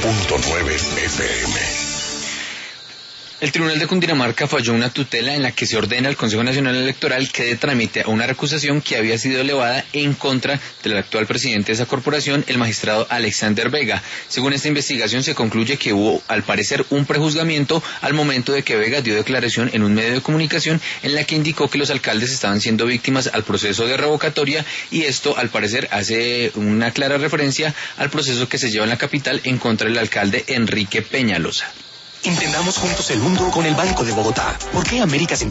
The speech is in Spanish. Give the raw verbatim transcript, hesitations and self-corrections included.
punto nueve F M. El Tribunal de Cundinamarca falló una tutela en la que se ordena al Consejo Nacional Electoral que dé trámite a una recusación que había sido elevada en contra del actual presidente de esa corporación, el magistrado Alexander Vega. Según esta investigación, se concluye que hubo, al parecer, un prejuzgamiento al momento de que Vega dio declaración en un medio de comunicación en la que indicó que los alcaldes estaban siendo víctimas al proceso de revocatoria, y esto, al parecer, hace una clara referencia al proceso que se lleva en la capital en contra del alcalde Enrique Peñalosa. Entendamos juntos el mundo con el Banco de Bogotá. ¿Por qué América Central